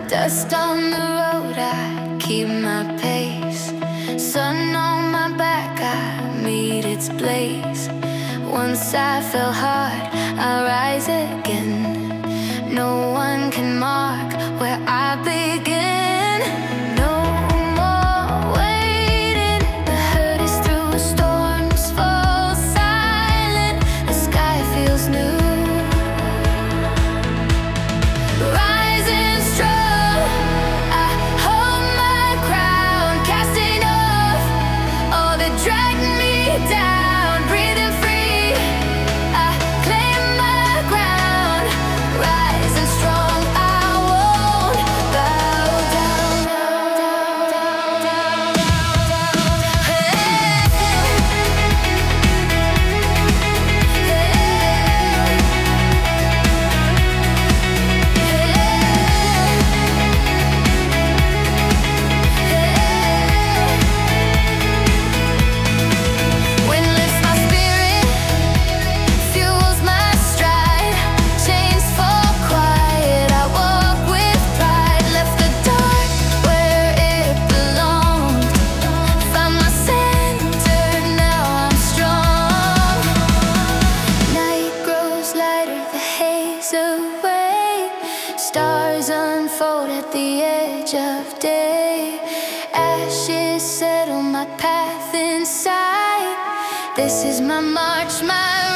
Dust on the road, I keep my pace. Sun on my back, I meet its blaze. Once I fell hard, I rise again. No one can mark where I begin. No more waiting. The hurt is through, storms fall silent. The sky feels new. Rising strong, I hold my crown, casting off all that dragged me down. Breathing free, I claim my ground. Rising strong, I won't bow down. Wind lifts my spirit, fuels my stride. Chains fall quiet, I walk with pride. Left the dark where it belonged. Found my center, now I'm strong. Night grows lighter, the haze away. Stars unfold at the edge of day. Ashes settle my path inside. This is my march, my